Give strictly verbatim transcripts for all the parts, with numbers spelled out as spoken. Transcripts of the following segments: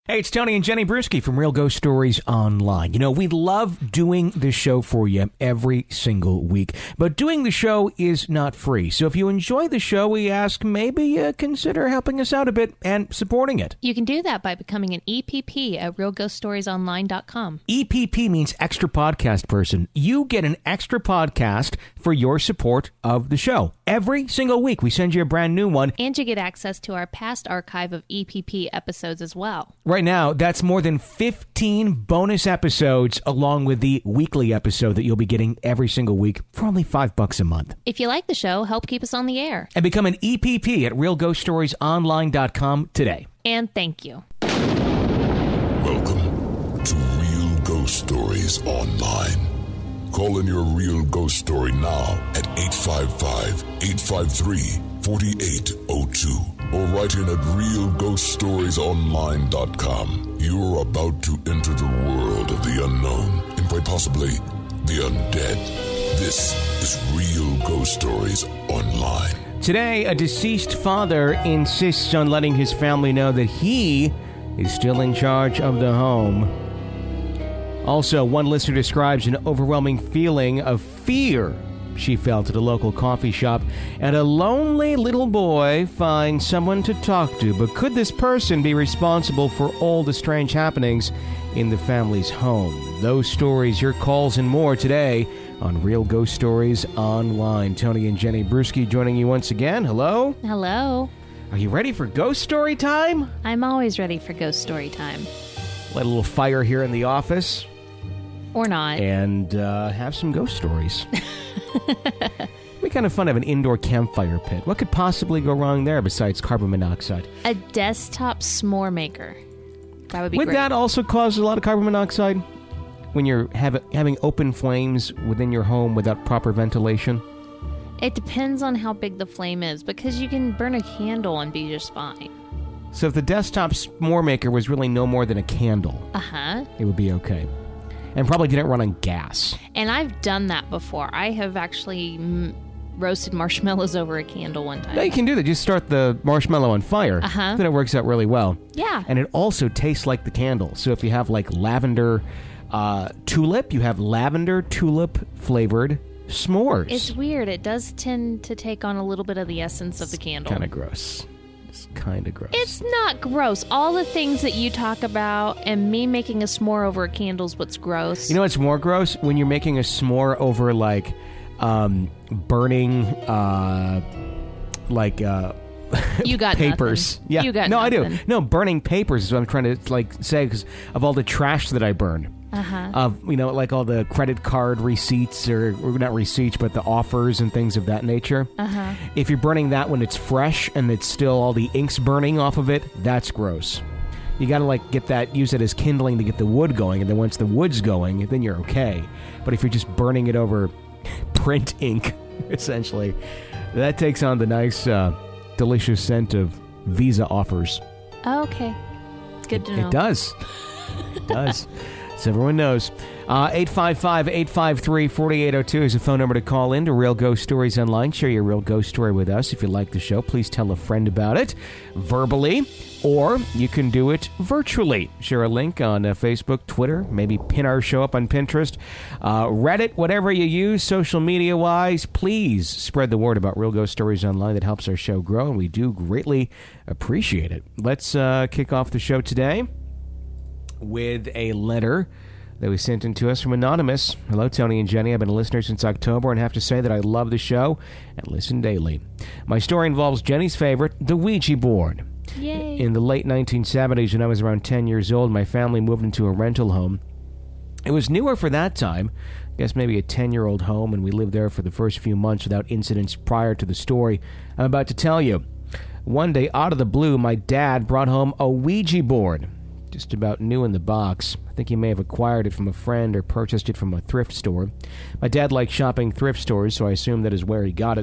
Hey, it's Tony and Jenny Brewski from Real Ghost Stories Online. You know, we love doing the show for you every single week, but doing the show is not free. So if you enjoy the show, we ask maybe uh, consider helping us out a bit and supporting it. You can do that by becoming an E P P at real ghost stories online dot com. E P P means extra podcast person. You get an extra podcast for your support of the show. Every single week, we send you a brand new one. And you get access to our past archive of E P P episodes as well. Right now, that's more than fifteen bonus episodes along with the weekly episode that you'll be getting every single week for only five bucks a month. If you like the show, help keep us on the air. And become an E P P at real ghost stories online dot com today. And thank you. Welcome to Real Ghost Stories Online. Call in your real ghost story now at eight five five, eight five three, four eight zero two or write in at real ghost stories online dot com. You are about to enter the world of the unknown and quite possibly the undead. This is Real Ghost Stories Online. Today, a deceased father insists on letting his family know that he is still in charge of the home. Also, one listener describes an overwhelming feeling of fear she felt at a local coffee shop, and a lonely little boy finds someone to talk to. But could this person be responsible for all the strange happenings in the family's home? Those stories, your calls, and more today on Real Ghost Stories Online. Tony and Jenny Brewski joining you once again. Hello. Hello. Are you ready for ghost story time? I'm always ready for ghost story time. Light a little fire here in the office. Or not. And uh, have some ghost stories. It'd be kind of fun to have an indoor campfire pit. What could possibly go wrong there besides carbon monoxide? A desktop s'more maker. That would be Would great. that also cause a lot of carbon monoxide when you're have, having open flames within your home without proper ventilation? It depends on how big the flame is, because you can burn a candle and be just fine. So if the desktop s'more maker was really no more than a candle, Uh-huh. it would be okay. And probably didn't run on gas. And I've done that before. I have actually mm, roasted marshmallows over a candle one time. No, you can do that. Just start the marshmallow on fire. Uh-huh. Then it works out really well. Yeah. And it also tastes like the candle. So if you have like lavender uh, tulip, you have lavender tulip flavored s'mores. It's weird. It does tend to take on a little bit of the essence of the candle. Kind of gross. It's kind of gross. It's not gross. All the things that you talk about and me making a s'more over a candle is what's gross. You know what's more gross? When you're making a s'more over like um, burning uh, like uh, you got papers. Nothing. Yeah. You got no, nothing. I do. No, burning papers is what I'm trying to like say because of all the trash that I burn. Uh-huh. Of, you know, like all the credit card receipts, or, or not receipts, but the offers and things of that nature. Uh-huh. If you're burning that when it's fresh and it's still all the ink's burning off of it, that's gross. You gotta like get that, use it as kindling to get the wood going, and then once the wood's going, then you're okay. But if you're just burning it over print ink, essentially, that takes on the nice, uh, delicious scent of Visa offers. Oh, okay. Good to it, know. It does. It does. So everyone knows. Uh, eight five five, eight five three, four eight zero two is a phone number to call in to Real Ghost Stories Online. Share your real ghost story with us. If you like the show, please tell a friend about it verbally, or you can do it virtually. Share a link on uh, Facebook, Twitter, maybe pin our show up on Pinterest, uh, Reddit, whatever you use, social media-wise. Please spread the word about Real Ghost Stories Online. That helps our show grow, and we do greatly appreciate it. Let's uh, kick off the show today with a letter that was sent in to us from Anonymous. Hello, Tony and Jenny. I've been a listener since October and have to say that I love the show and listen daily. My story involves Jenny's favorite, the Ouija board. Yay. In the late nineteen seventies, when I was around ten years old, my family moved into a rental home. It was newer for that time, I guess maybe a ten-year-old home, and we lived there for the first few months without incidents prior to the story I'm about to tell you. One day, out of the blue, my dad brought home a Ouija board. Just about new in the box. I think he may have acquired it from a friend or purchased it from a thrift store. My dad liked shopping thrift stores, so I assume that is where he got it.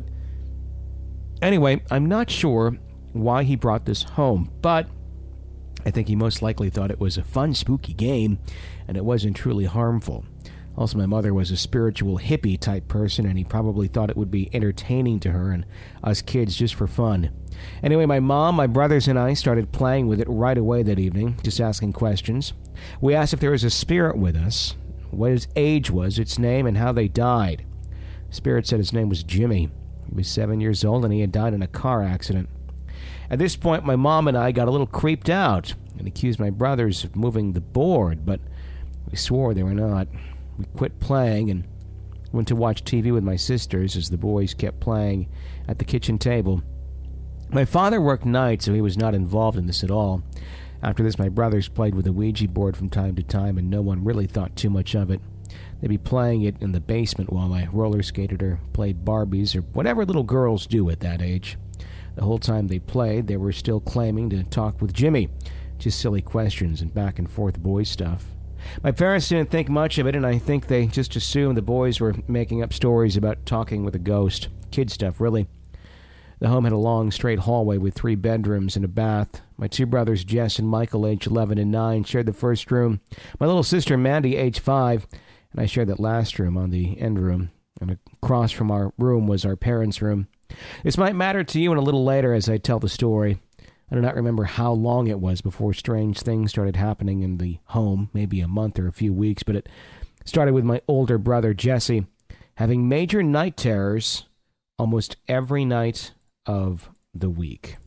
Anyway, I'm not sure why he brought this home, but I think he most likely thought it was a fun, spooky game, and it wasn't truly harmful. Also, my mother was a spiritual hippie type person, and he probably thought it would be entertaining to her and us kids just for fun. Anyway, my mom, my brothers, and I started playing with it right away that evening, just asking questions. We asked if there was a spirit with us, what his age was, its name, and how they died. The spirit said his name was Jimmy. He was seven years old, and he had died in a car accident. At this point, my mom and I got a little creeped out and accused my brothers of moving the board, but we swore they were not. We quit playing and went to watch T V with my sisters as the boys kept playing at the kitchen table. My father worked nights, so he was not involved in this at all. After this, my brothers played with a Ouija board from time to time, and no one really thought too much of it. They'd be playing it in the basement while I roller skated or played Barbies or whatever little girls do at that age. The whole time they played, they were still claiming to talk with Jimmy. Just silly questions and back and forth boy stuff. My parents didn't think much of it, and I think they just assumed the boys were making up stories about talking with a ghost. Kid stuff, really. The home had a long, straight hallway with three bedrooms and a bath. My two brothers, Jess and Michael, aged eleven and nine, shared the first room. My little sister, Mandy, aged five, and I shared that last room on the end room. And across from our room was our parents' room. This might matter to you in a little later as I tell the story. I do not remember how long it was before strange things started happening in the home, maybe a month or a few weeks, but it started with my older brother, Jesse, having major night terrors almost every night of the week.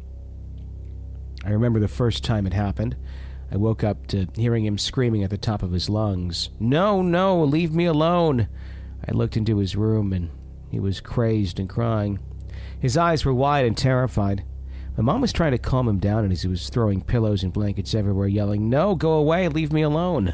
I remember the first time it happened. I woke up to hearing him screaming at the top of his lungs, "No, no, leave me alone." I looked into his room, and he was crazed and crying. His eyes were wide and terrified. My mom was trying to calm him down as he was throwing pillows and blankets everywhere, yelling, "No, go away, leave me alone."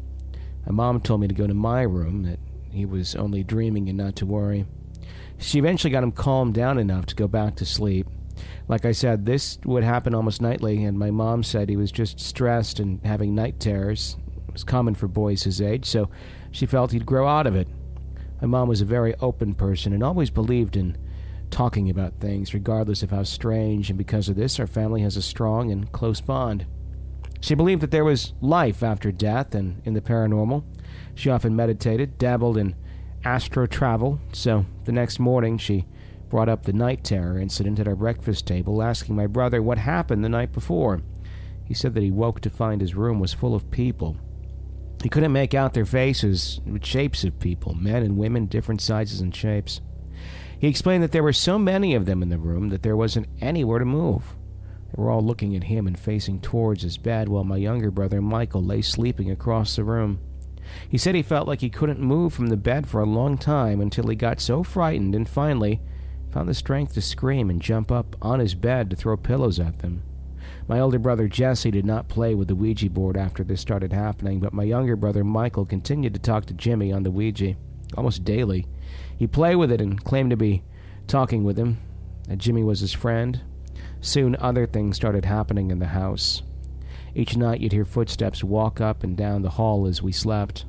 My mom told me to go to my room, that he was only dreaming and not to worry. She eventually got him calmed down enough to go back to sleep. Like I said, this would happen almost nightly, and my mom said he was just stressed and having night terrors. It was common for boys his age, so she felt he'd grow out of it. My mom was a very open person and always believed in talking about things, regardless of how strange, and because of this, our family has a strong and close bond. She believed that there was life after death and in the paranormal. She often meditated, dabbled in astro travel, so the next morning she brought up the night terror incident at our breakfast table, asking my brother what happened the night before. He said that he woke to find his room was full of people. He couldn't make out their faces, but shapes of people, men and women, different sizes and shapes. He explained that there were so many of them in the room that there wasn't anywhere to move. They were all looking at him and facing towards his bed, while my younger brother, Michael, lay sleeping across the room. He said he felt like he couldn't move from the bed for a long time until he got so frightened and finally found the strength to scream and jump up on his bed to throw pillows at them. My older brother, Jesse, did not play with the Ouija board after this started happening, but my younger brother, Michael, continued to talk to Jimmy on the Ouija, almost daily. He played with it and claimed to be talking with him, that Jimmy was his friend. Soon other things started happening in the house. Each night you'd hear footsteps walk up and down the hall as we slept.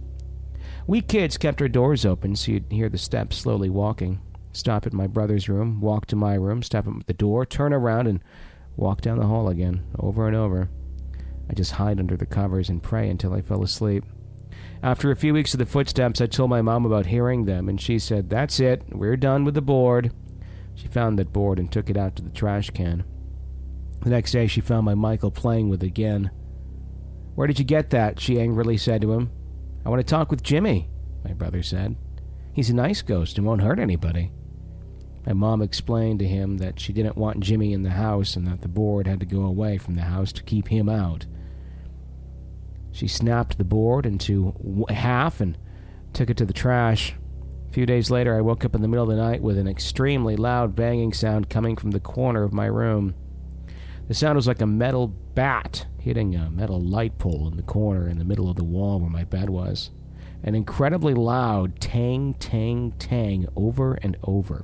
We kids kept our doors open so you'd hear the steps slowly walking. Stop at my brother's room, walk to my room, stop at the door, turn around, and walk down the hall again, over and over. I just hide under the covers and pray until I fell asleep. After a few weeks of the footsteps, I told my mom about hearing them, and she said, "That's it, we're done with the board." She found that board and took it out to the trash can. The next day, she found my Michael playing with it again. "Where did you get that?" she angrily said to him. "I want to talk with Jimmy," my brother said. "He's a nice ghost and won't hurt anybody." My mom explained to him that she didn't want Jimmy in the house and that the board had to go away from the house to keep him out. She snapped the board into half and took it to the trash. A few days later, I woke up in the middle of the night with an extremely loud banging sound coming from the corner of my room. The sound was like a metal bat hitting a metal light pole in the corner in the middle of the wall where my bed was. An incredibly loud tang, tang, tang over and over.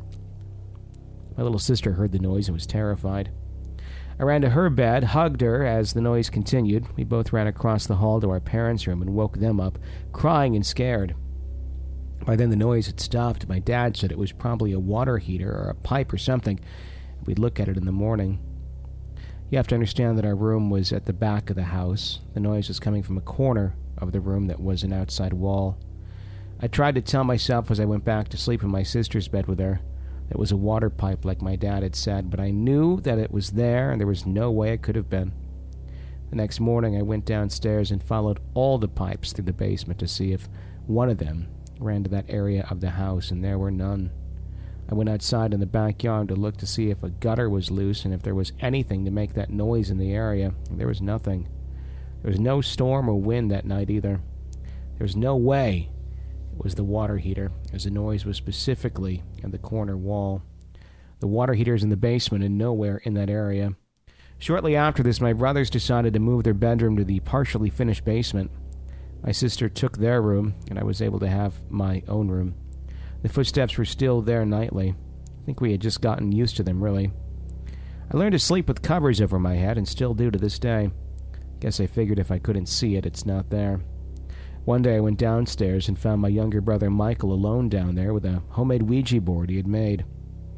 My little sister heard the noise and was terrified. I ran to her bed, hugged her as the noise continued. We both ran across the hall to our parents' room and woke them up, crying and scared. By then the noise had stopped. My dad said it was probably a water heater or a pipe or something. We'd look at it in the morning. You have to understand that our room was at the back of the house. The noise was coming from a corner of the room that was an outside wall. I tried to tell myself as I went back to sleep in my sister's bed with her that it was a water pipe like my dad had said, but I knew that it was there and there was no way it could have been. The next morning I went downstairs and followed all the pipes through the basement to see if one of them ran to that area of the house, and there were none. I went outside in the backyard to look to see if a gutter was loose and if there was anything to make that noise in the area. There was nothing. There was no storm or wind that night either. There was no way it was the water heater, as the noise was specifically in the corner wall. The water heater is in the basement and nowhere in that area. Shortly after this, my brothers decided to move their bedroom to the partially finished basement. My sister took their room, and I was able to have my own room. The footsteps were still there nightly. I think we had just gotten used to them, really. I learned to sleep with covers over my head, and still do to this day. Guess I figured if I couldn't see it, it's not there. One day I went downstairs and found my younger brother Michael alone down there with a homemade Ouija board he had made.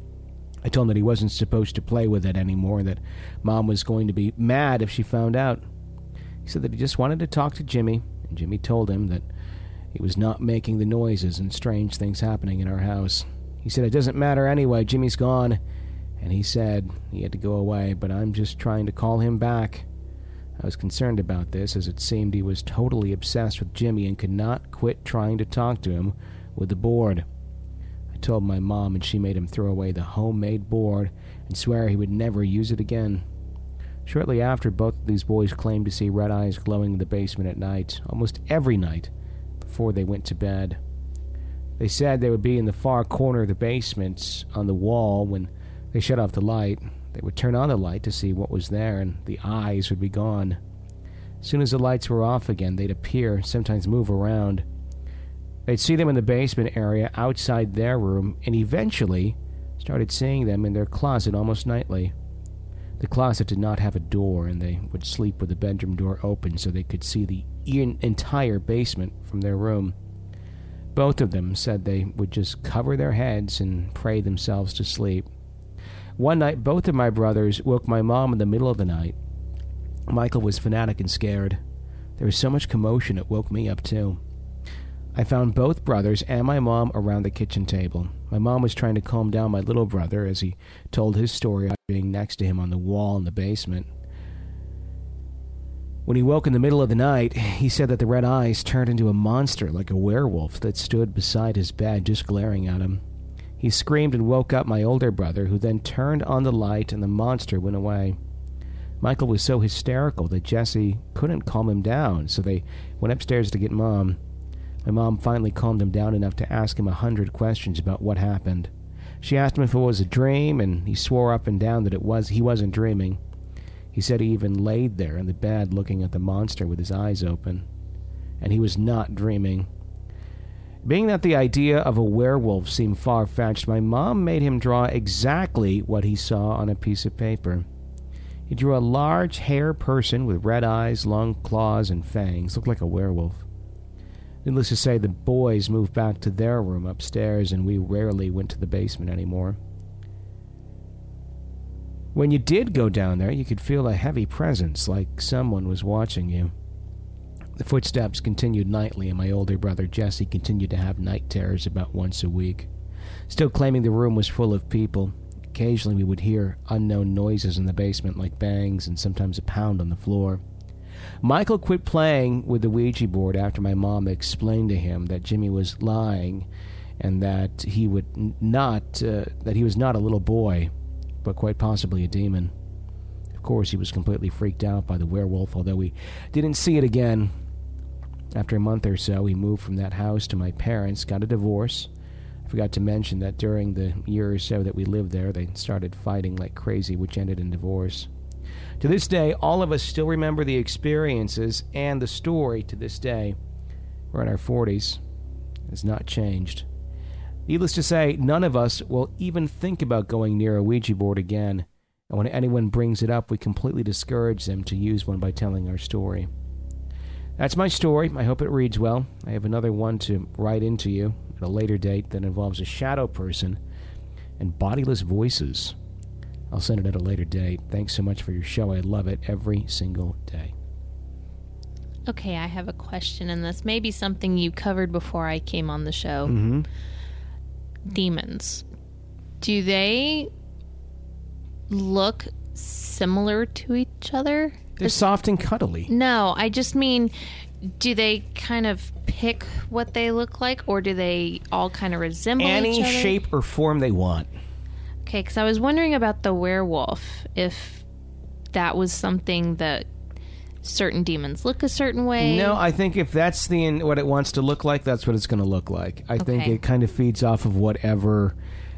I told him that he wasn't supposed to play with it anymore, that Mom was going to be mad if she found out. He said that he just wanted to talk to Jimmy, and Jimmy told him that he was not making the noises and strange things happening in our house. He said, "It doesn't matter anyway, Jimmy's gone." And he said he had to go away, but I'm just trying to call him back. I was concerned about this, as it seemed he was totally obsessed with Jimmy and could not quit trying to talk to him with the board. I told my mom, and she made him throw away the homemade board and swear he would never use it again. Shortly after, both of these boys claimed to see red eyes glowing in the basement at night, almost every night, before they went to bed. They said they would be in the far corner of the basement on the wall when they shut off the light. They would turn on the light to see what was there, and the eyes would be gone. As soon as the lights were off again, they'd appear, sometimes move around. They'd see them in the basement area outside their room, and eventually started seeing them in their closet almost nightly. The closet did not have a door, and they would sleep with the bedroom door open so they could see the entire basement from their room. Both of them said they would just cover their heads and pray themselves to sleep. One night, both of my brothers woke my mom in the middle of the night. Michael was fanatic and scared. There was so much commotion it woke me up too. I found both brothers and my mom around the kitchen table. My mom was trying to calm down my little brother as he told his story of being next to him on the wall in the basement. When he woke in the middle of the night, he said that the red eyes turned into a monster like a werewolf that stood beside his bed just glaring at him. He screamed and woke up my older brother, who then turned on the light and the monster went away. Michael was so hysterical that Jesse couldn't calm him down, so they went upstairs to get Mom. My mom finally calmed him down enough to ask him a hundred questions about what happened. She asked him if it was a dream, and he swore up and down that it was. He wasn't dreaming. He said he even laid there in the bed looking at the monster with his eyes open. And he was not dreaming. Being that the idea of a werewolf seemed far-fetched, my mom made him draw exactly what he saw on a piece of paper. He drew a large hair person with red eyes, long claws, and fangs. Looked like a werewolf. Needless to say, the boys moved back to their room upstairs, and we rarely went to the basement anymore. When you did go down there, you could feel a heavy presence, like someone was watching you. The footsteps continued nightly, and my older brother Jesse continued to have night terrors about once a week, still claiming the room was full of people. Occasionally we would hear unknown noises in the basement, like bangs and sometimes a pound on the floor. Michael quit playing with the Ouija board after my mom explained to him that Jimmy was lying and that he would not, uh, that he was not a little boy, but quite possibly a demon. Of course, he was completely freaked out by the werewolf, although we didn't see it again. After a month or so, we moved from that house to my parents, got a divorce. I forgot to mention that during the year or so that we lived there, they started fighting like crazy, which ended in divorce. To this day, all of us still remember the experiences and the story to this day. We're in our forties. It has not changed. Needless to say, none of us will even think about going near a Ouija board again. And when anyone brings it up, we completely discourage them to use one by telling our story. That's my story. I hope it reads well. I have another one to write into you at a later date that involves a shadow person and bodiless voices. I'll send it at a later date. Thanks so much for your show. I love it every single day. Okay, I have a question, and this may be something you covered before I came on the show. Mm-hmm. Demons. Do they look similar to each other? They're soft and cuddly. No, I just mean, do they kind of pick what they look like, or do they all kind of resemble Any each other? shape or form they want. Okay, because I was wondering about the werewolf, if that was something that certain demons look a certain way. No, I think if that's the what it wants to look like, that's what it's going to look like. I think Okay. it kind of feeds off of whatever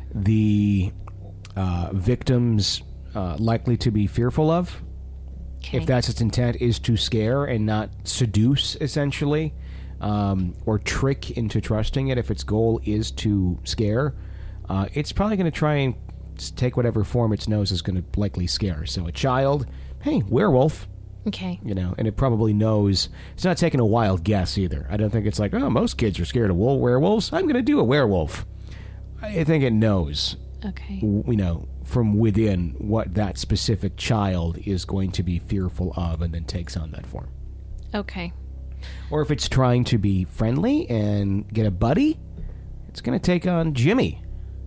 the uh, victim's uh, likely to be fearful of. Okay. If that's its intent, is to scare and not seduce, essentially, um, or trick into trusting it. If its goal is to scare, uh, it's probably going to try and s- take whatever form its nose is going to likely scare. So a child, hey, werewolf. Okay. You know, and it probably knows. It's not taking a wild guess either. I don't think it's like, oh, most kids are scared of wool werewolves. I'm going to do a werewolf. I think it knows, Okay. w- you know, from within what that specific child is going to be fearful of, and then takes on that form. Okay. Or if it's trying to be friendly and get a buddy, it's going to take on Jimmy.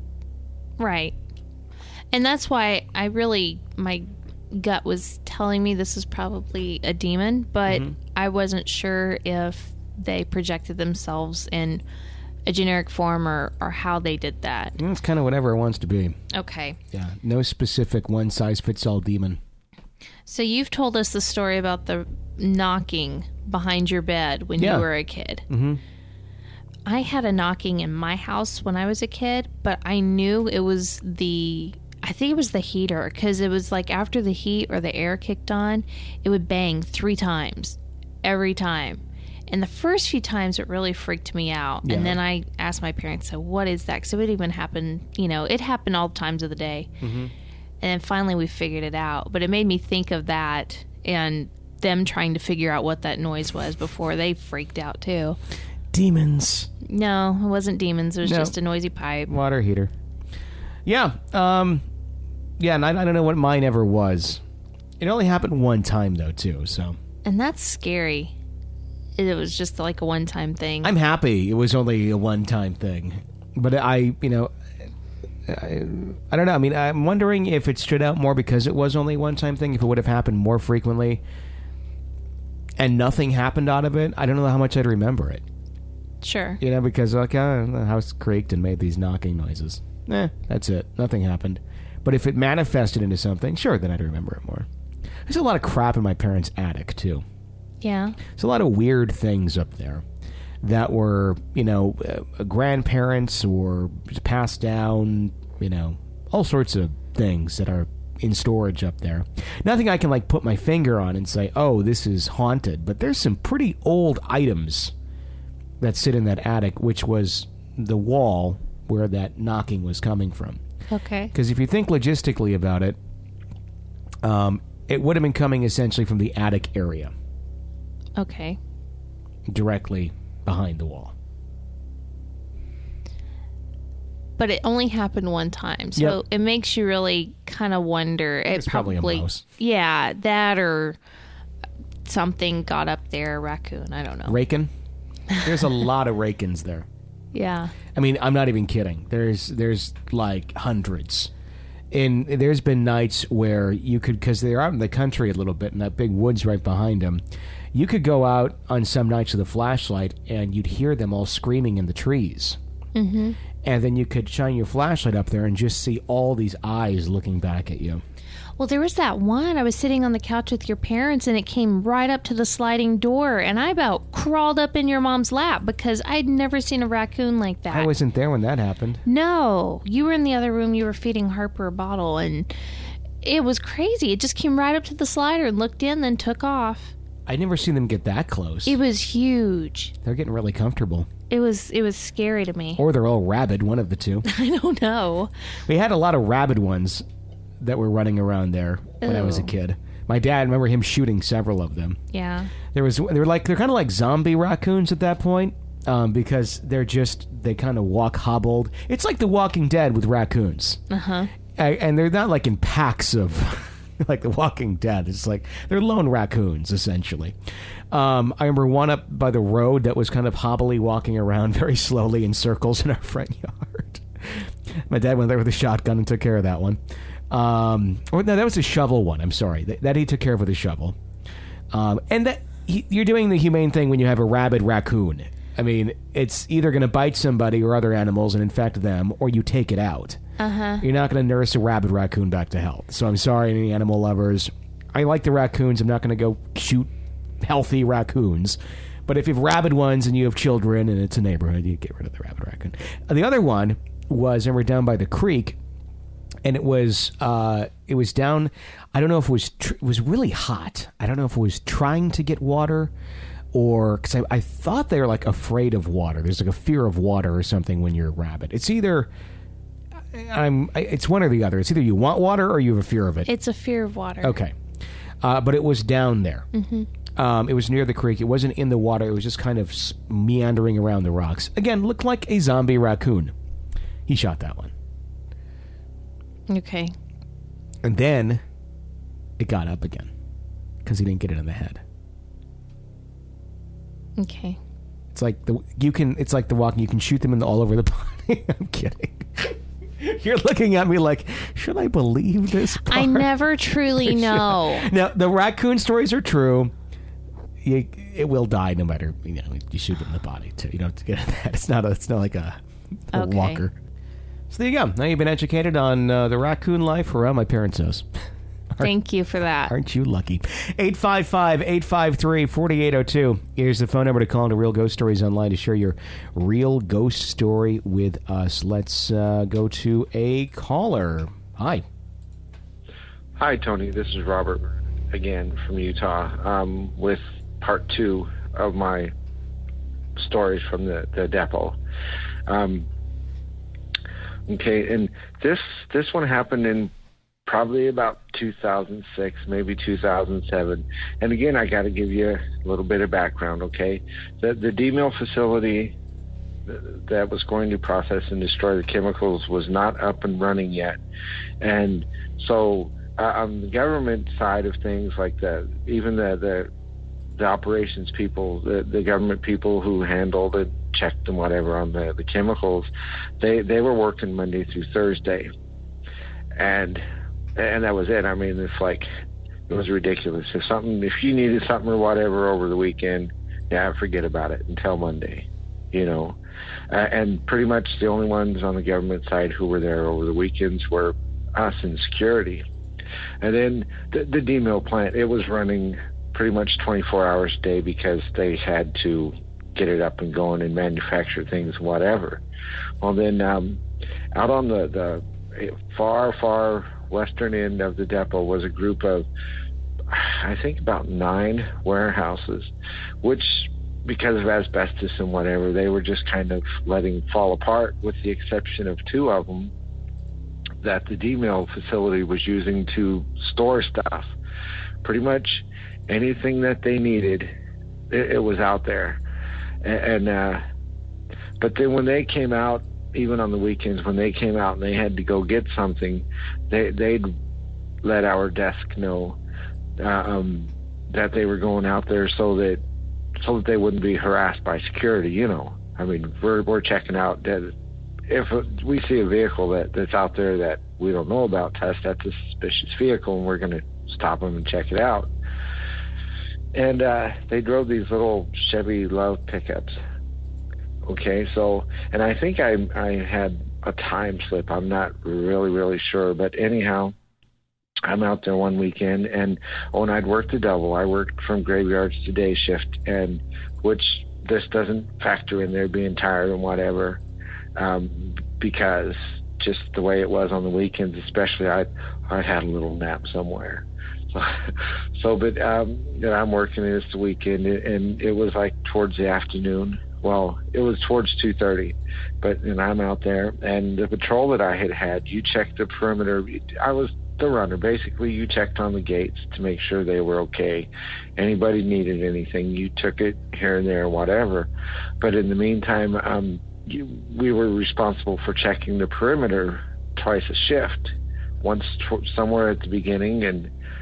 Right. And that's why I really, my gut was telling me this is probably a demon, but Mm-hmm. I wasn't sure if they projected themselves in a generic form or, or how they did that. It's kind of whatever it wants to be. Okay. Yeah, no specific one-size-fits-all demon. So you've told us the story about the knocking behind your bed when Yeah. you were a kid. Mm-hmm. I had a knocking in my house when I was a kid, but I knew it was the, I think it was the heater, because it was like after the heat or the air kicked on, it would bang three times, every time. And the first few times it really freaked me out. Yeah. And then I asked my parents, so what is that? Because it would even happen, you know, it happened all times of the day. Mm-hmm. And then finally we figured it out. But it made me think of that and them trying to figure out what that noise was before they freaked out too. Demons. No, it wasn't demons. It was No. just a noisy pipe. Water heater. Yeah. Um, yeah, and I, I don't know what mine ever was. It only happened one time, though, too, so. And that's scary. It was just like a one-time thing. I'm happy it was only a one-time thing. But I, you know, I, I don't know. I mean, I'm wondering if it stood out more because it was only a one-time thing, if it would have happened more frequently and nothing happened out of it. I don't know how much I'd remember it. Sure. You know, because, like, uh, the house creaked and made these knocking noises. Eh, that's it. Nothing happened. But if it manifested into something, sure, then I'd remember it more. There's a lot of crap in my parents' attic, too. Yeah. There's a lot of weird things up there that were, you know, uh, grandparents or passed down, you know, all sorts of things that are in storage up there. Nothing I can, like, put my finger on and say, oh, this is haunted. But there's some pretty old items that sit in that attic, which was the wall where that knocking was coming from. Okay. Because if you think logistically about it, um, it would have been coming essentially from the attic area, Okay. directly behind the wall. But it only happened one time. So Yep. it makes you really kind of wonder. It It's probably a mouse. Yeah, that or something got up there, a raccoon. I don't know. Rakin? There's a lot of Rakins there. Yeah. I mean, I'm not even kidding. There's there's like hundreds. And there's been nights where you could, because they're out in the country a little bit, and that big woods right behind them, you could go out on some nights with a flashlight, and you'd hear them all screaming in the trees. Mm-hmm. And then you could shine your flashlight up there and just see all these eyes looking back at you. Well, there was that one. I was sitting on the couch with your parents, and it came right up to the sliding door, and I about crawled up in your mom's lap because I'd never seen a raccoon like that. I wasn't there when that happened. No, you were in the other room. You were feeding Harper a bottle, and it was crazy. It just came right up to the slider and looked in, then took off. I'd never seen them get that close. It was huge. They're getting really comfortable. It was it was scary to me. Or they're all rabid, one of the two. I don't know. We had a lot of rabid ones that were running around there when I was a Ew. kid. My dad, I remember him shooting several of them. Yeah. There was, they were like, they're kind of like zombie raccoons at that point, um, because they're just, they kind of walk hobbled. It's like The Walking Dead with raccoons. Uh-huh. A- And they're not like in packs of like The Walking Dead. It's like they're lone raccoons, essentially. Um, I remember one up by the road that was kind of hobbly, walking around very slowly in circles in our front yard. My dad went there with a shotgun and took care of that one. Um, or no, that was a shovel one. I'm sorry. That, that he took care of with a shovel. Um, and that he, you're doing the humane thing when you have a rabid raccoon. I mean, it's either going to bite somebody or other animals and infect them, or you take it out. Uh-huh. You're not going to nurse a rabid raccoon back to health. So I'm sorry, any animal lovers. I like the raccoons. I'm not going to go shoot healthy raccoons. But if you have rabid ones and you have children and it's a neighborhood, you get rid of the rabid raccoon. Uh, the other one was, and we're down by the creek, and it was uh, it was down. I don't know if it was tr- it was really hot. I don't know if it was trying to get water, or because I, I thought they were like afraid of water. There's like a fear of water or something when you're rabid. It's either I'm. It's one or the other. It's either you want water or you have a fear of it. It's a fear of water. Okay, uh, but it was down there. Mm-hmm. Um, it was near the creek. It wasn't in the water. It was just kind of meandering around the rocks. Again, looked like a zombie raccoon. He shot that one. Okay. And then it got up again because he didn't get it in the head. Okay. It's like the you can. It's like the walking. You can shoot them in the all over the body. I'm kidding. You're looking at me like, should I believe this part? I never truly know. Now the raccoon stories are true. You, it will die no matter, you know, you shoot it in the body too. You don't have to get that. It's not a, it's not like a, a Okay. walker. So there you go. Now you've been educated on uh, the raccoon life around my parents' house. Thank you for that. Aren't you lucky? eight five five, eight five three, four eight zero two. Here's the phone number to call into Real Ghost Stories Online to share your real ghost story with us. Let's uh, go to a caller. Hi. Hi, Tony. This is Robert again from Utah um, with part two of my stories from the, the depot. Um, okay, and this this one happened in probably about two thousand six, maybe two thousand seven. And again, I got to give you a little bit of background, okay? The, the D-mill facility that was going to process and destroy the chemicals was not up and running yet. And so uh, on the government side of things, like the even the the, the operations people, the, the government people who handled it, checked and whatever on the, the chemicals, they, they were working Monday through Thursday. And and that was it. I mean, it's like, it was ridiculous. If something, if you needed something or whatever over the weekend, yeah, forget about it until Monday, you know. Uh, and pretty much the only ones on the government side who were there over the weekends were us in security. And then the, the D-mill plant, it was running pretty much twenty-four hours a day because they had to get it up and going and manufacture things, whatever. Well, then um, out on the, the far, far western end of the depot was a group of, I think, about nine warehouses, which, because of asbestos and whatever, they were just kind of letting fall apart, with the exception of two of them that the D-mill facility was using to store stuff. Pretty much anything that they needed, it, it was out there. And, and uh, but then when they came out, even on the weekends, when they came out and they had to go get something, they, they'd let our desk know uh, um, that they were going out there so that so that they wouldn't be harassed by security, you know. I mean, we're we're checking out that if we see a vehicle that, that's out there that we don't know about, to us, that's a suspicious vehicle, and we're going to stop them and check it out. And uh, they drove these little Chevy Love pickups. Okay, so, and I think I I had a time slip. I'm not really, really sure. But anyhow, I'm out there one weekend, and oh, and I'd worked a double. I worked from graveyards to day shift, and which this doesn't factor in there being tired and whatever, um, because just the way it was on the weekends, especially, I I had a little nap somewhere. So, so but um, you know, I'm working this weekend, and it was like towards the afternoon. Well, it was towards two thirty, but and I'm out there, and the patrol that I had had, you checked the perimeter. I was the runner. Basically, you checked on the gates to make sure they were okay. Anybody needed anything, you took it here and there, whatever. But in the meantime, um, you, we were responsible for checking the perimeter twice a shift, once t- somewhere at the beginning and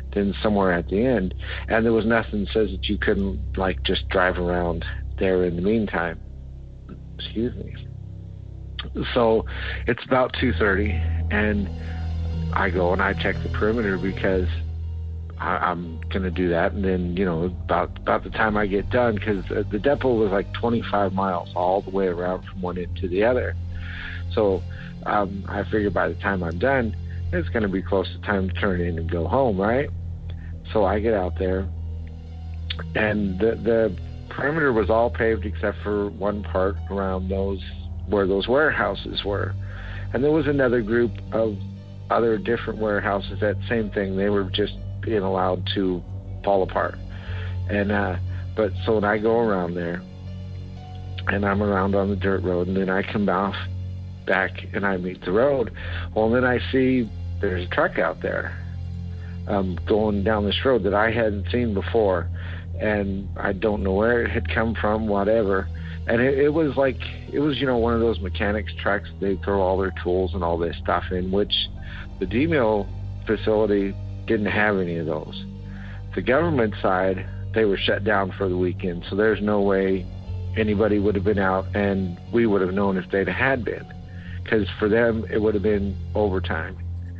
than somewhere at the end. And there was nothing that says that you couldn't, like, just drive around there in the meantime. Excuse me. So it's about two thirty, and I go and I check the perimeter because I, I'm going to do that. And then, you know, about about the time I get done, because the depot was like twenty-five miles all the way around from one end to the other. So um, I figure by the time I'm done, it's going to be close to time to turn in and go home, right? So I get out there, and the, the perimeter was all paved except for one part around those where those warehouses were. And there was another group of other different warehouses, that same thing. They were just being allowed to fall apart. And uh, but so when I go around there, and I'm around on the dirt road, and then I come off back and I meet the road. Well, then I see there's a truck out there um, going down this road that I hadn't seen before, and I don't know where it had come from, whatever. And it, it was like, it was, you know, one of those mechanics trucks. They throw all their tools and all this stuff in, which the D-mill facility didn't have any of those. The government side, they were shut down for the weekend, so there's no way anybody would have been out, and we would have known if they'd had been, because for them, it would have been overtime.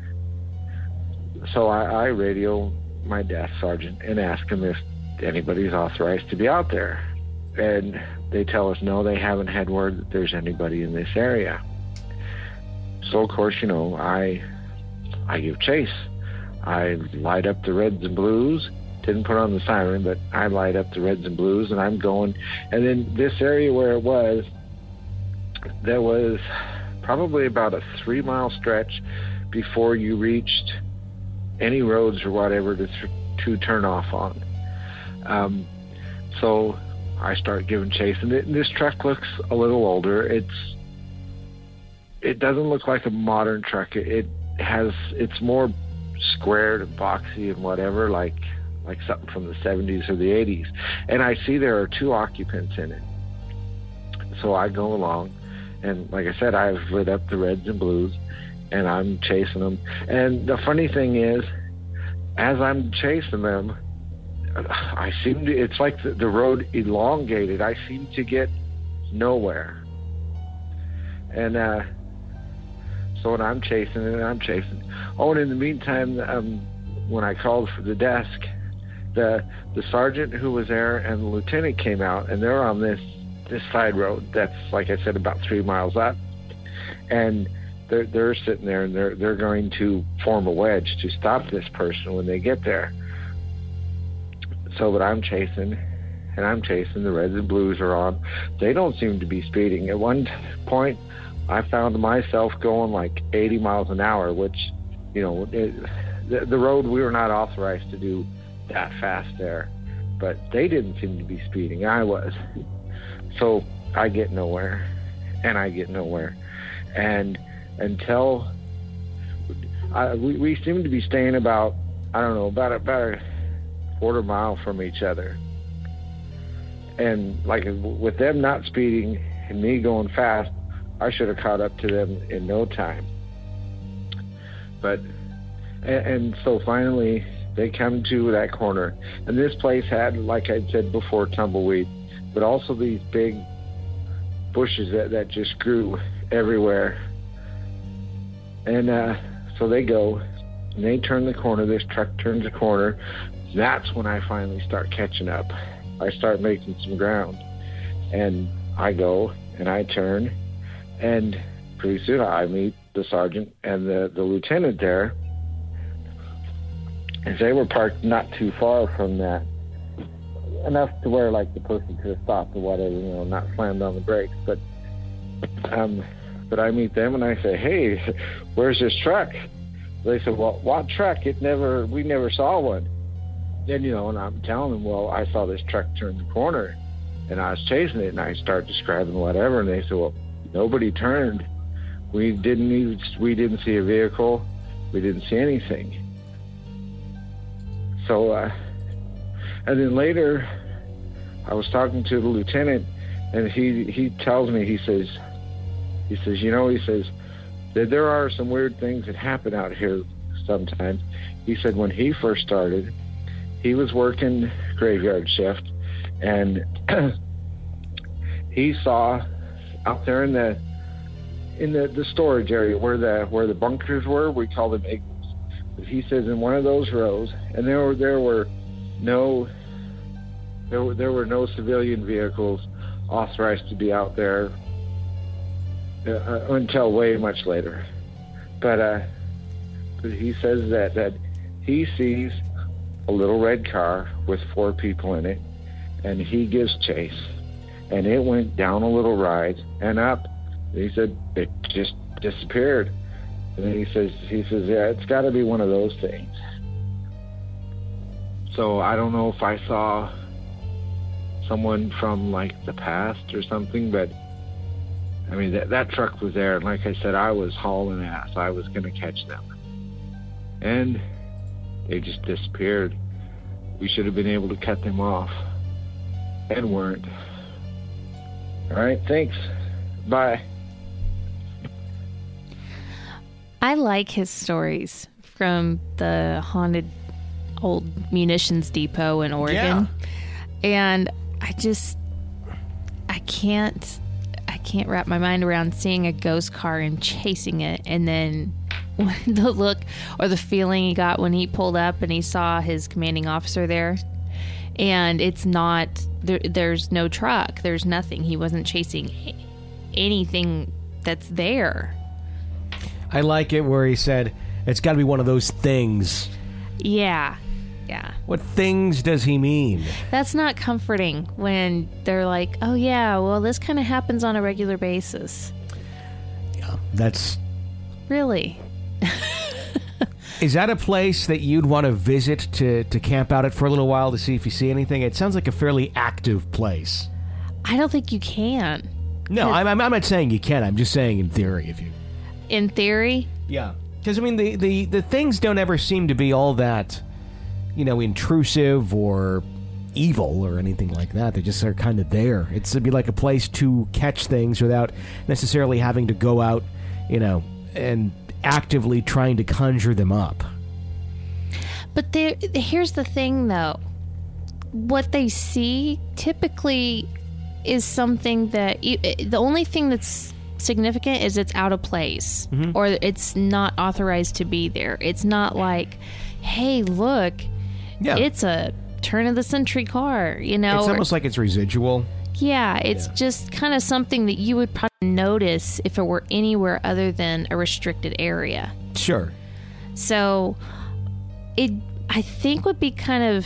So I, I radio my desk sergeant and ask him if anybody's authorized to be out there. And they tell us, no, they haven't had word that there's anybody in this area. So, of course, you know, I I give chase. I light up the reds and blues. Didn't put on the siren, but I light up the reds and blues, and I'm going. And then this area where it was, there was probably about a three-mile stretch before you reached any roads or whatever to, to turn off on. Um, so I start giving chase, and it, this truck looks a little older. It's it doesn't look like a modern truck. It, it has it's more squared and boxy and whatever, like like something from the seventies or the eighties. And I see there are two occupants in it. So I go along, and like I said, I've lit up the reds and blues, and I'm chasing them. And the funny thing is, as I'm chasing them, I seem to, it's like the, the road elongated. I seem to get nowhere. And uh, so when I'm chasing and I'm chasing. Oh, and in the meantime, um, when I called for the desk, the the sergeant who was there and the lieutenant came out, and they're on this, this side road that's, like I said, about three miles up. And they're, they're sitting there, and they're, they're going to form a wedge to stop this person when they get there. So, but I'm chasing, and I'm chasing. The reds and blues are on. They don't seem to be speeding. At one point, I found myself going like eighty miles an hour, which, you know, it, the, the road, we were not authorized to do that fast there. But they didn't seem to be speeding. I was. So I get nowhere, and I get nowhere. And until I, we, we seem to be staying about, I don't know, about, about a quarter mile from each other. And like with them not speeding and me going fast, I should have caught up to them in no time. But and, and so finally they come to that corner, and this place had, like I said before, tumbleweed, but also these big bushes that, that just grew everywhere. And uh, so they go and they turn the corner. This truck turns the corner. That's when I finally start catching up. I start making some ground, and I go and I turn, and pretty soon I meet the sergeant and the, the lieutenant there, and they were parked not too far from that, enough to where like the person could have stopped or whatever, you know, not slammed on the brakes. But um, but I meet them and I say, "Hey, where's this truck?" They said, "Well, what truck? It never. We never saw one." Then, you know, and I'm telling them, well, I saw this truck turn the corner, and I was chasing it, and I start describing whatever, and they said, well, nobody turned. We didn't even, we didn't see a vehicle. We didn't see anything. So, uh, and then later, I was talking to the lieutenant, and he he tells me, he says, he says, you know, he says that there are some weird things that happen out here sometimes. He said when he first started, he was working graveyard shift, and he saw out there in the in the, the storage area where the where the bunkers were, we call them igloos. But he says in one of those rows, and there were there were no there were, there were no civilian vehicles authorized to be out there uh, until way much later. But uh, but he says that that he sees a little red car with four people in it, and he gives chase, and it went down a little ride and up. He said it just disappeared. And then he says, he says, yeah, it's got to be one of those things. So I don't know if I saw someone from like the past or something, but I mean that that truck was there, and like I said, I was hauling ass. I was going to catch them, and they just disappeared. We should have been able to cut them off, and weren't. All right, thanks. Bye. I like his stories from the haunted old munitions depot in Oregon. Yeah. And I just, I can't, I can't wrap my mind around seeing a ghost car and chasing it. And then the look or the feeling he got when he pulled up and he saw his commanding officer there. And it's not, there, there's no truck. There's nothing. He wasn't chasing anything that's there. I like it where he said, it's got to be one of those things. Yeah. Yeah. What things does he mean? That's not comforting when they're like, oh, yeah, well, this kind of happens on a regular basis. Yeah, that's... Really? Is that a place that you'd want to visit to, to camp out at for a little while to see if you see anything? It sounds like a fairly active place. I don't think you can. No, I'm, I'm not saying you can. I'm just saying in theory, if you... In theory? Yeah. Because, I mean, the, the, the things don't ever seem to be all that, you know, intrusive or evil or anything like that. They just are kind of there. It's to be like a place to catch things without necessarily having to go out, you know, and actively trying to conjure them up. But there, here's the thing, though. What they see typically is something that... You, the only thing that's significant is it's out of place, mm-hmm. or it's not authorized to be there. It's not like, hey, look, yeah. it's a turn of the century car, you know. It's or, almost like it's residual. Yeah, it's yeah. just kind of something that you would probably notice if it were anywhere other than a restricted area. Sure. So it, I think, would be kind of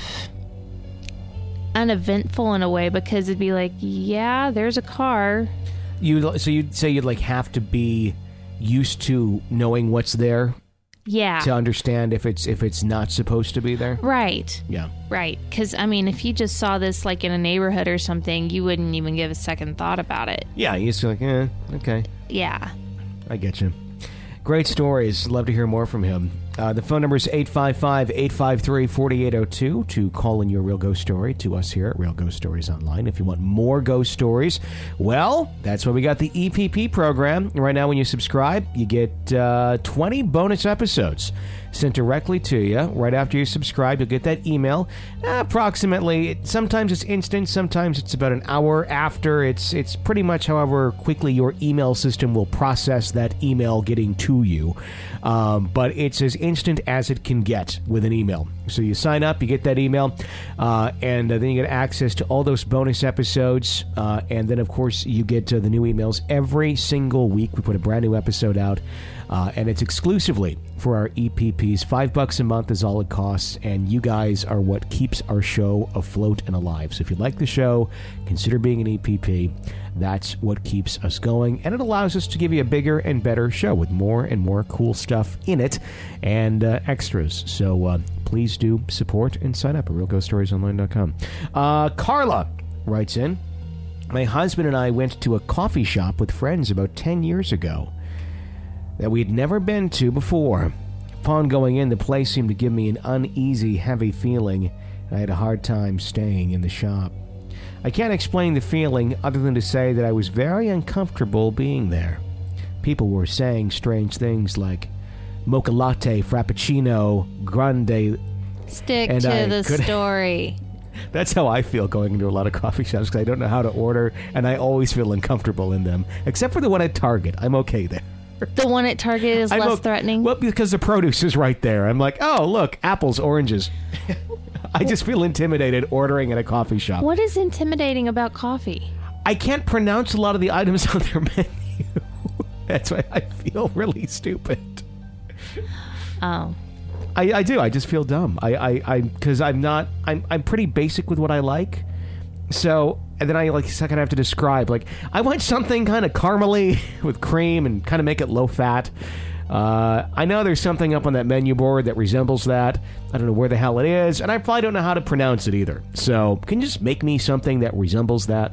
uneventful in a way, because it'd be like, yeah, there's a car. You so you'd say you'd like have to be used to knowing what's there, yeah, to understand if it's if it's not supposed to be there, right? Yeah, right. Because I mean, if you just saw this like in a neighborhood or something, you wouldn't even give a second thought about it. Yeah, you just like, eh, okay. Yeah, I get you. Great stories. Love to hear more from him. Uh, the phone number is eight five five, eight five three, four eight zero two to call in your real ghost story to us here at Real Ghost Stories Online. If you want more ghost stories, well, that's why we got the E P P program. Right now, when you subscribe, you get uh, twenty bonus episodes sent directly to you. Right after you subscribe, you'll get that email. Uh, approximately, sometimes it's instant, sometimes it's about an hour after. It's, it's pretty much however quickly your email system will process that email getting to you. Um, but it's as instant as it can get with an email. So you sign up, you get that email, uh, and uh, then you get access to all those bonus episodes. Uh, and then, of course, you get uh, the new emails every single week. We put a brand new episode out, uh, and it's exclusively for our E P Ps. Five bucks a month is all it costs, and you guys are what keeps our show afloat and alive. So if you like the show, consider being an E P P. That's what keeps us going, and it allows us to give you a bigger and better show with more and more cool stuff in it and uh, extras. So uh, please do support and sign up at real ghost stories online dot com. Uh, Carla writes in, my husband and I went to a coffee shop with friends about ten years ago that we had never been to before. Upon going in, the place seemed to give me an uneasy, heavy feeling, and I had a hard time staying in the shop. I can't explain the feeling other than to say that I was very uncomfortable being there. People were saying strange things like, mocha latte, frappuccino, grande. Stick And to I the could- story. That's how I feel going into a lot of coffee shops because I don't know how to order, and I always feel uncomfortable in them. Except for the one at Target. I'm okay there. The one at Target is I'm less o- threatening. Well, because the produce is right there. I'm like, oh, look, apples, oranges. I just feel intimidated ordering at a coffee shop. What is intimidating about coffee? I can't pronounce a lot of the items on their menu. That's why I feel really stupid. Oh. I, I do. I just feel dumb. I, I, I, because I'm not. I'm, I'm pretty basic with what I like. So, and then I like kind of have to describe. Like, I want something kind of caramely with cream and kind of make it low fat. Uh, I know there's something up on that menu board that resembles that. I don't know where the hell it is, and I probably don't know how to pronounce it either. So, can you just make me something that resembles that?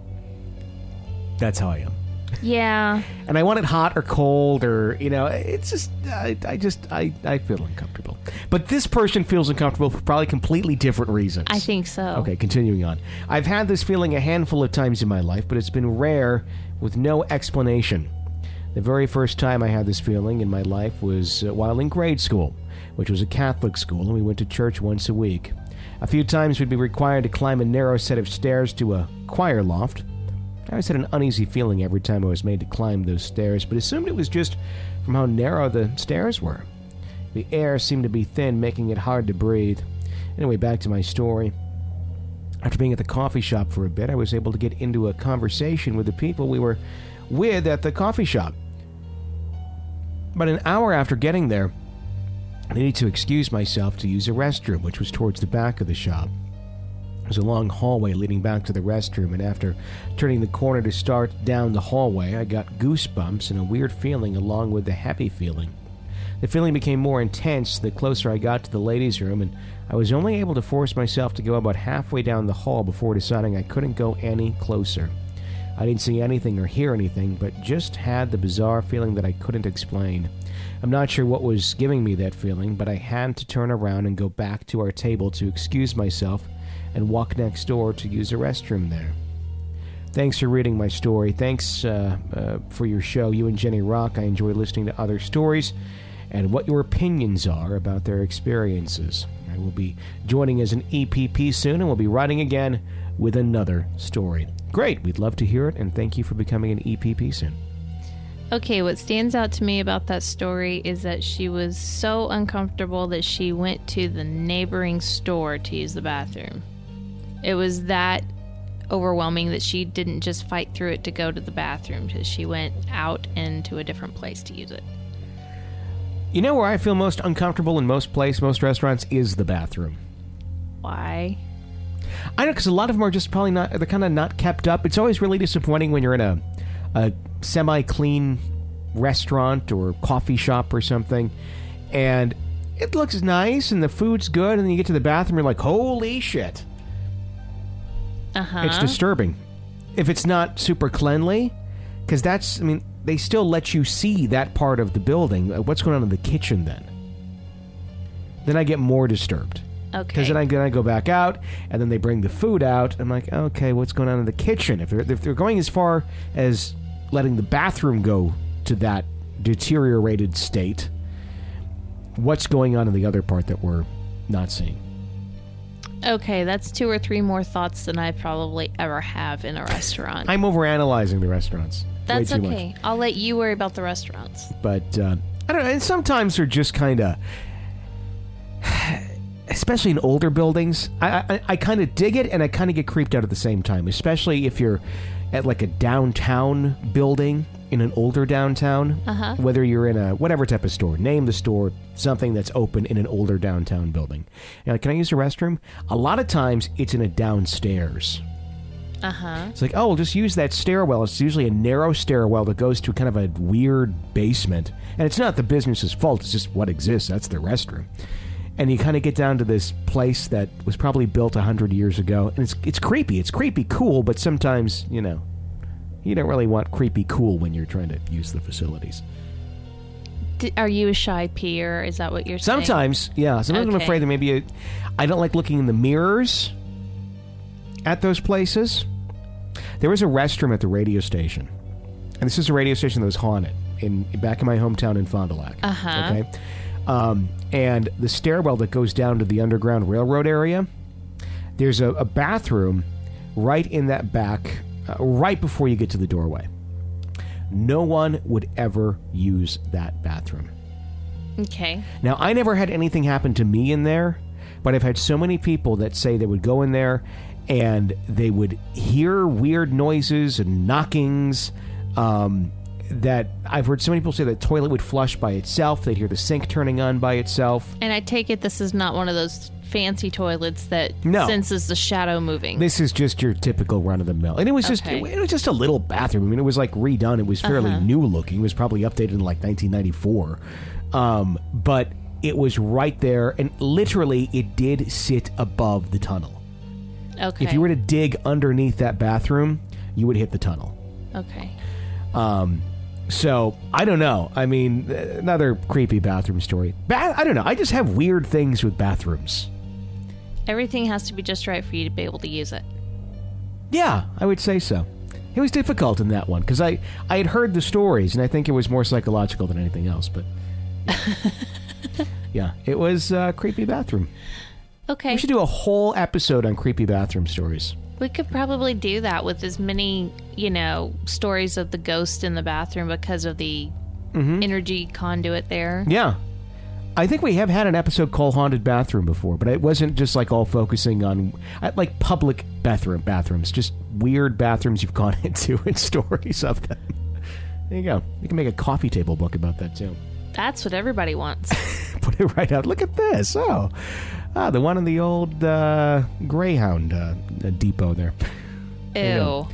That's how I am. Yeah. And I want it hot or cold or, you know, it's just, I, I just, I, I feel uncomfortable. But this person feels uncomfortable for probably completely different reasons. I think so. Okay, continuing on. I've had this feeling a handful of times in my life, but it's been rare with no explanation. The very first time I had this feeling in my life was uh, while in grade school, which was a Catholic school, and we went to church once a week. A few times we'd be required to climb a narrow set of stairs to a choir loft. I always had an uneasy feeling every time I was made to climb those stairs, but assumed it was just from how narrow the stairs were. The air seemed to be thin, making it hard to breathe. Anyway, back to my story. After being at the coffee shop for a bit, I was able to get into a conversation with the people we were with at the coffee shop. About an hour after getting there, I needed to excuse myself to use a restroom, which was towards the back of the shop. There was a long hallway leading back to the restroom, and after turning the corner to start down the hallway, I got goosebumps and a weird feeling along with the heavy feeling. The feeling became more intense the closer I got to the ladies' room, and I was only able to force myself to go about halfway down the hall before deciding I couldn't go any closer. I didn't see anything or hear anything, but just had the bizarre feeling that I couldn't explain. I'm not sure what was giving me that feeling, but I had to turn around and go back to our table to excuse myself and walk next door to use a restroom there. Thanks for reading my story. Thanks uh, uh, for your show. You and Jenny rock. I enjoy listening to other stories and what your opinions are about their experiences. I will be joining as an E P P soon, and we'll be writing again with another story. Great. We'd love to hear it, and thank you for becoming an E P P soon. Okay, what stands out to me about that story is that she was so uncomfortable that she went to the neighboring store to use the bathroom. It was that overwhelming that she didn't just fight through it to go to the bathroom. She went out into a different place to use it. You know where I feel most uncomfortable in most places, most restaurants, is the bathroom. Why? I know, because a lot of them are just probably not, they're kind of not kept up. It's always really disappointing when you're in a, a semi-clean restaurant or coffee shop or something, and it looks nice and the food's good, and then you get to the bathroom, you're like, holy shit. Uh-huh. It's disturbing. If it's not super cleanly, because that's, I mean, they still let you see that part of the building. What's going on in the kitchen then? Then I get more disturbed. Okay. Because then I, then I go back out, and then they bring the food out. I'm like, okay, what's going on in the kitchen? If they're, if they're going as far as letting the bathroom go to that deteriorated state, what's going on in the other part that we're not seeing? Okay, that's two or three more thoughts than I probably ever have in a restaurant. I'm overanalyzing the restaurants. That's way too okay. much. I'll let you worry about the restaurants. But, uh, I don't know, and sometimes they're just kind of, especially in older buildings, I, I, I kind of dig it and I kind of get creeped out at the same time, especially if you're at like a downtown building, in an older downtown, Uh-huh. whether you're in a whatever type of store, name the store, something that's open in an older downtown building. You're like, can I use the restroom? A lot of times it's in a downstairs. Uh-huh. It's like, oh, we'll just use that stairwell. It's usually a narrow stairwell that goes to kind of a weird basement. And it's not the business's fault. It's just what exists. That's their restroom. And you kind of get down to this place that was probably built a hundred years ago. And it's it's creepy. It's creepy cool, but sometimes, you know, you don't really want creepy cool when you're trying to use the facilities. D- are you a shy peer? Is that what you're saying? Sometimes, yeah. Sometimes I'm Okay. afraid that maybe a, I don't like looking in the mirrors at those places. There was a restroom at the radio station. And this is a radio station that was haunted. in back in my hometown in Fond du Lac. Uh-huh. Okay, um, and the stairwell that goes down to the Underground Railroad area, there's a, a bathroom right in that back, uh, right before you get to the doorway. No one would ever use that bathroom. Okay. Now, I never had anything happen to me in there, but I've had so many people that say they would go in there and they would hear weird noises and knockings, um, that I've heard so many people say the toilet would flush by itself. They'd hear the sink turning on by itself. And I take it this is not one of those fancy toilets that No. senses the shadow moving. This is just your typical run-of-the-mill. And it was just Okay. it, it was just a little bathroom. I mean, it was like redone. It was fairly Uh-huh. new looking. It was probably updated in like nineteen ninety-four. Um, but it was right there, and literally it did sit above the tunnel. Okay. If you were to dig underneath that bathroom, you would hit the tunnel. Okay. Um, so, I don't know. I mean, another creepy bathroom story. Ba- I don't know. I just have weird things with bathrooms. Everything has to be just right for you to be able to use it. Yeah, I would say so. It was difficult in that one, because I, I had heard the stories, and I think it was more psychological than anything else, but... yeah, it was a creepy bathroom. Okay. We should do a whole episode on creepy bathroom stories. We could probably do that with as many, you know, stories of the ghost in the bathroom because of the Mm-hmm. energy conduit there. Yeah. I think we have had an episode called Haunted Bathroom before, but it wasn't just like all focusing on uh, like public bathroom bathrooms, just weird bathrooms you've gone into and stories of them. There you go. You can make a coffee table book about that too. That's what everybody wants. Put it right out. Look at this. Oh, ah, the one in the old uh, Greyhound uh, depot there. Ew.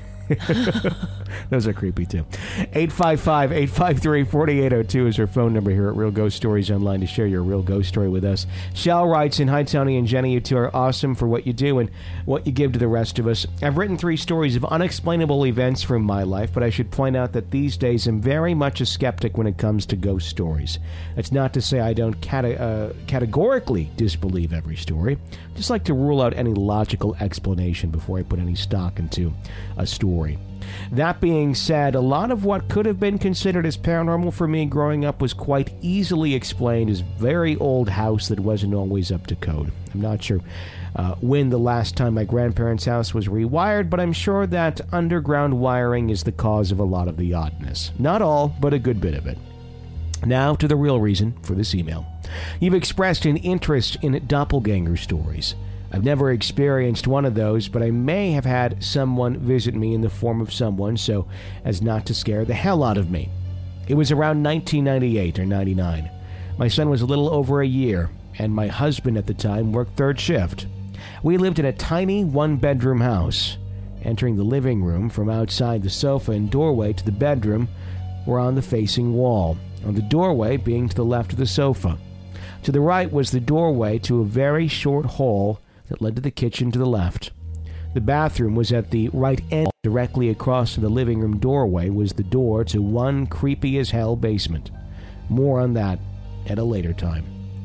Those are creepy too. eight five five, eight five three, four eight zero two is our phone number here at Real Ghost Stories Online to share your real ghost story with us. Shal writes in, "Hi Tony and Jenny, you two are awesome for what you do and what you give to the rest of us. I've written three stories of unexplainable events from my life, but I should point out that these days I'm very much a skeptic when it comes to ghost stories. That's not to say I don't cate- uh, categorically disbelieve every story. I just like to rule out any logical explanation before I put any stock into a story. That being said, a lot of what could have been considered as paranormal for me growing up was quite easily explained as very old house that wasn't always up to code. I'm not sure uh, when the last time my grandparents' house was rewired, but I'm sure that underground wiring is the cause of a lot of the oddness. Not all, but a good bit of it. Now to the real reason for this email. You've expressed an interest in doppelganger stories. I've never experienced one of those, but I may have had someone visit me in the form of someone so as not to scare the hell out of me. It was around nineteen ninety-eight or ninety-nine. My son was a little over a year, and my husband at the time worked third shift. We lived in a tiny one-bedroom house. Entering the living room from outside the sofa and doorway to the bedroom were on the facing wall, on the doorway being to the left of the sofa. To the right was the doorway to a very short hall that led to the kitchen to the left. The bathroom was at the right end. Directly across from the living room doorway was the door to one creepy-as-hell basement. More on that at a later time.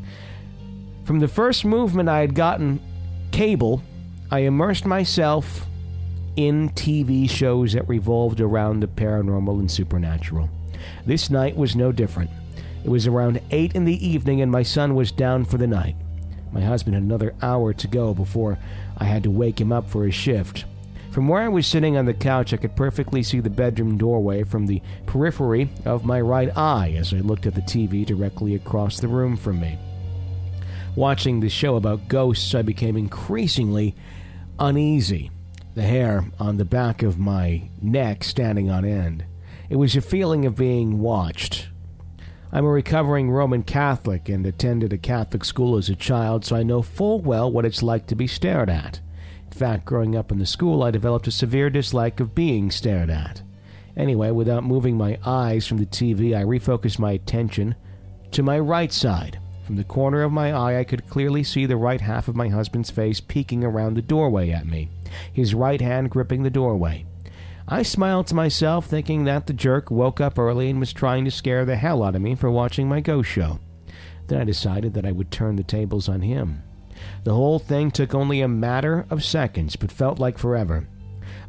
From the first movement I had gotten cable, I immersed myself in T V shows that revolved around the paranormal and supernatural. This night was no different. It was around eight in the evening and my son was down for the night. My husband had another hour to go before I had to wake him up for his shift. From where I was sitting on the couch, I could perfectly see the bedroom doorway from the periphery of my right eye as I looked at the T V directly across the room from me. Watching the show about ghosts, I became increasingly uneasy, the hair on the back of my neck standing on end. It was a feeling of being watched. I'm a recovering Roman Catholic and attended a Catholic school as a child, so I know full well what it's like to be stared at. In fact, growing up in the school, I developed a severe dislike of being stared at. Anyway, without moving my eyes from the T V, I refocused my attention to my right side. From the corner of my eye, I could clearly see the right half of my husband's face peeking around the doorway at me, his right hand gripping the doorway. I smiled to myself, thinking that the jerk woke up early and was trying to scare the hell out of me for watching my ghost show. Then I decided that I would turn the tables on him. The whole thing took only a matter of seconds, but felt like forever.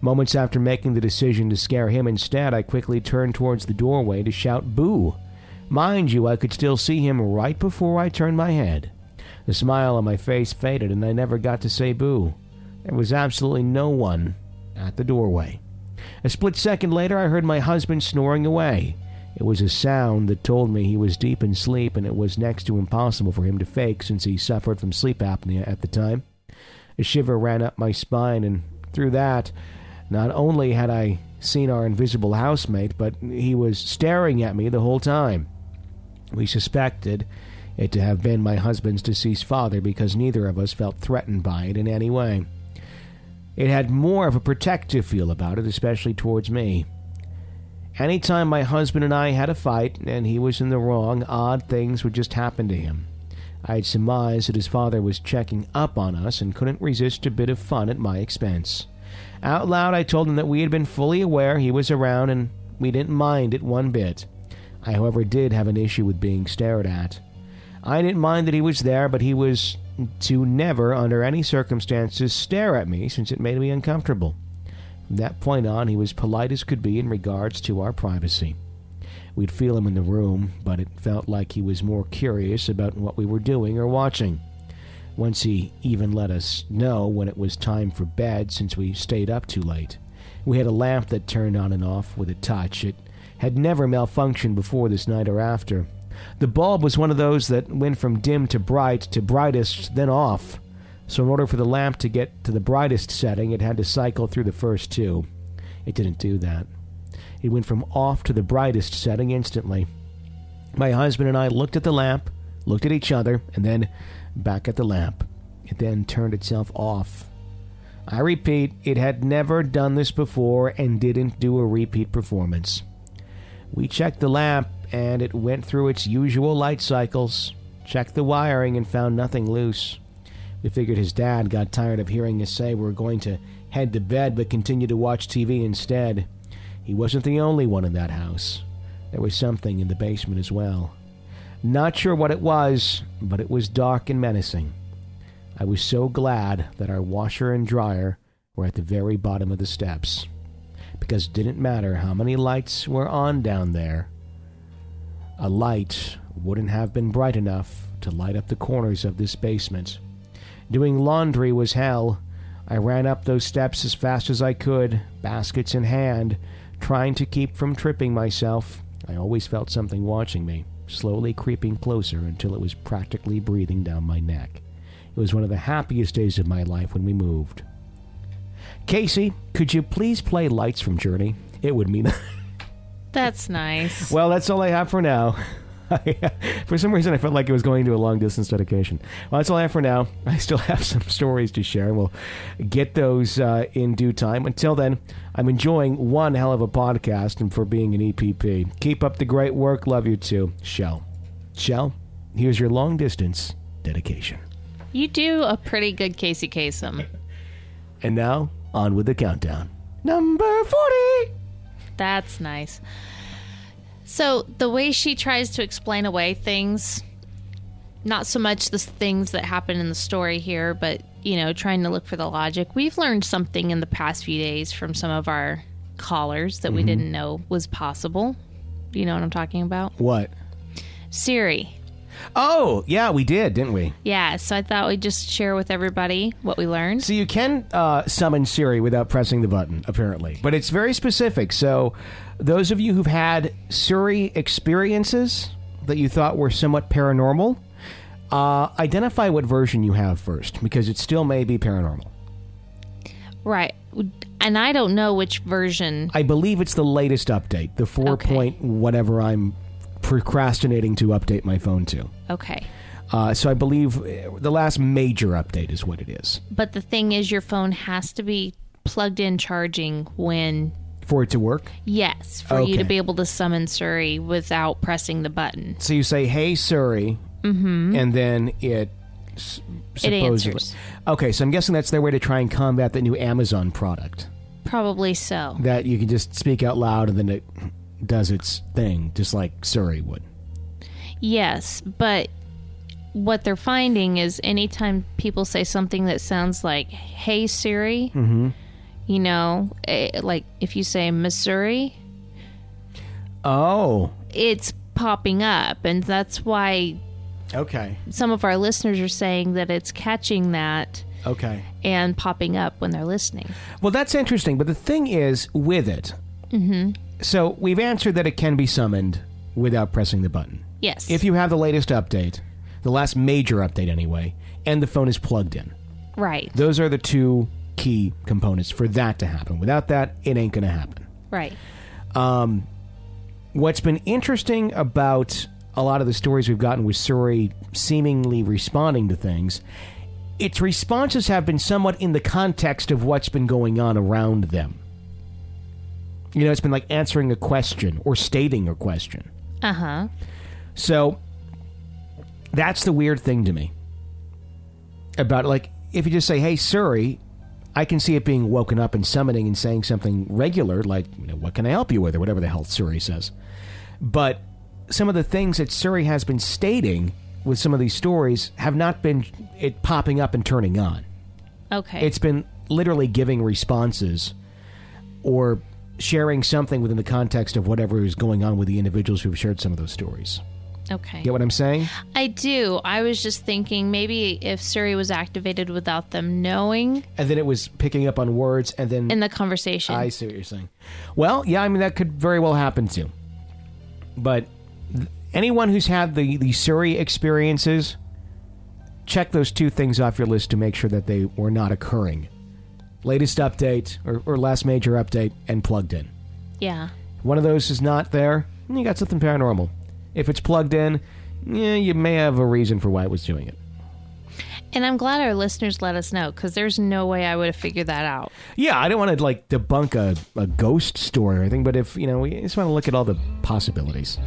Moments after making the decision to scare him instead, I quickly turned towards the doorway to shout boo. Mind you, I could still see him right before I turned my head. The smile on my face faded, and I never got to say boo. There was absolutely no one at the doorway. A split second later, I heard my husband snoring away. It was a sound that told me he was deep in sleep, and it was next to impossible for him to fake since he suffered from sleep apnea at the time. A shiver ran up my spine, and through that, not only had I seen our invisible housemate, but he was staring at me the whole time. We suspected it to have been my husband's deceased father because neither of us felt threatened by it in any way. It had more of a protective feel about it, especially towards me. Anytime my husband and I had a fight, and he was in the wrong, odd things would just happen to him. I had surmised that his father was checking up on us and couldn't resist a bit of fun at my expense. Out loud, I told him that we had been fully aware he was around, and we didn't mind it one bit. I, however, did have an issue with being stared at. I didn't mind that he was there, but he was to never, under any circumstances, stare at me, since it made me uncomfortable. From that point on, he was polite as could be in regards to our privacy. We'd feel him in the room, but it felt like he was more curious about what we were doing or watching. Once he even let us know when it was time for bed, since we stayed up too late. We had a lamp that turned on and off with a touch. It had never malfunctioned before this night or after. The bulb was one of those that went from dim to bright to brightest, then off. So in order for the lamp to get to the brightest setting, it had to cycle through the first two. It didn't do that. It went from off to the brightest setting instantly. My husband and I looked at the lamp, looked at each other, and then back at the lamp. It then turned itself off. I repeat, it had never done this before and didn't do a repeat performance. We checked the lamp, and it went through its usual light cycles, checked the wiring, and found nothing loose. We figured his dad got tired of hearing us say we were going to head to bed but continue to watch T V instead. He wasn't the only one in that house. There was something in the basement as well. Not sure what it was, but it was dark and menacing. I was so glad that our washer and dryer were at the very bottom of the steps, because it didn't matter how many lights were on down there. A light wouldn't have been bright enough to light up the corners of this basement. Doing laundry was hell. I ran up those steps as fast as I could, baskets in hand, trying to keep from tripping myself. I always felt something watching me, slowly creeping closer until it was practically breathing down my neck. It was one of the happiest days of my life when we moved. Casey, could you please play Lights from Journey? It would mean... That's nice. Well, that's all I have for now. For some reason, I felt like it was going to a long-distance dedication. Well, that's all I have for now. I still have some stories to share, and we'll get those uh, in due time. Until then, I'm enjoying one hell of a podcast and for being an E P P. Keep up the great work. Love you too. Shell. Shell, here's your long-distance dedication. You do a pretty good Casey Kasem. And now, on with the countdown. Number forty! That's nice. So the way she tries to explain away things, not so much the things that happen in the story here, but, you know, trying to look for the logic. We've learned something in the past few days from some of our callers that mm-hmm. we didn't know was possible. Do you know what I'm talking about? What? Siri. Oh, yeah, we did, didn't we? Yeah, so I thought we'd just share with everybody what we learned. So you can uh, summon Siri without pressing the button, apparently. But it's very specific. So those of you who've had Siri experiences that you thought were somewhat paranormal, uh, identify what version you have first, because it still may be paranormal. Right. And I don't know which version. I believe it's the latest update, the four Okay. point whatever I'm procrastinating to update my phone to. Okay. Uh, so I believe the last major update is what it is. But the thing is, your phone has to be plugged in charging when... For it to work? Yes, for you Okay. to be able to summon Siri without pressing the button. So you say, hey, Siri, Mm-hmm. and then it s- It supposedly... answers. Okay, so I'm guessing that's their way to try and combat the new Amazon product. Probably so. That you can just speak out loud and then it does its thing, just like Siri would. Yes, but what they're finding is anytime people say something that sounds like, hey, Siri, Mm-hmm. You know, eh, like if you say Missouri, Oh, it's popping up. And that's why okay. some of our listeners are saying that it's catching that Okay. and popping up when they're listening. Well, that's interesting. But the thing is, with it, mm-hmm. so we've answered that it can be summoned without pressing the button. Yes. If you have the latest update, the last major update anyway, and the phone is plugged in. Right. Those are the two key components for that to happen. Without that, it ain't going to happen. Right. Um, what's been interesting about a lot of the stories we've gotten with Suri seemingly responding to things, its responses have been somewhat in the context of what's been going on around them. You know, it's been like answering a question or stating a question. Uh-huh. So that's the weird thing to me about, like, if you just say, hey, Suri, I can see it being woken up and summoning and saying something regular, like, you know, what can I help you with, or whatever the hell Suri says. But some of the things that Suri has been stating with some of these stories have not been it popping up and turning on. Okay. It's been literally giving responses or sharing something within the context of whatever is going on with the individuals who have shared some of those stories. Okay. Get what I'm saying? I do. I was just thinking maybe if Suri was activated without them knowing. And then it was picking up on words and then... In the conversation. I see what you're saying. Well, yeah, I mean, that could very well happen too. But th- anyone who's had the, the Suri experiences, check those two things off your list to make sure that they were not occurring. Latest update or, or last major update and plugged in. Yeah. One of those is not there, you got something paranormal. If it's plugged in, yeah, you may have a reason for why it was doing it. And I'm glad our listeners let us know, because there's no way I would have figured that out. Yeah, I don't want to, like, debunk a, a ghost story or anything, but if, you know, we just want to look at all the possibilities.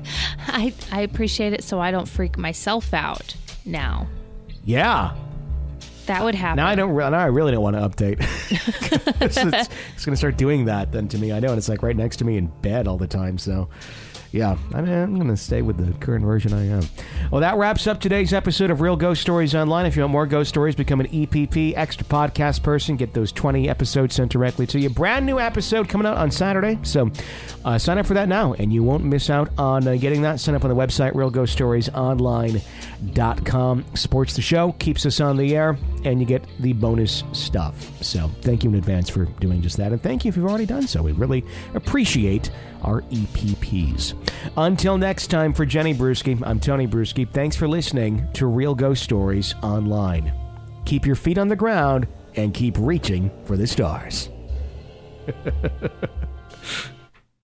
I, I appreciate it so I don't freak myself out now. Yeah. That would happen. Now I don't. Now I really don't want to update. it's it's, it's going to start doing that then to me. I know, and it's like right next to me in bed all the time, so... Yeah, I'm, I'm going to stay with the current version I am. Well, that wraps up today's episode of Real Ghost Stories Online. If you want more ghost stories, become an E P P, extra podcast person. Get those twenty episodes sent directly to you. Brand new episode coming out on Saturday. So uh, sign up for that now, and you won't miss out on uh, getting that. Sign up on the website, real ghost stories online dot com. Supports the show, keeps us on the air, and you get the bonus stuff. So thank you in advance for doing just that. And thank you if you've already done so. We really appreciate our E P Ps. Until next time, for Jenny Brewski, I'm Tony Brewski. Thanks for listening to Real Ghost Stories Online. Keep your feet on the ground and keep reaching for the stars.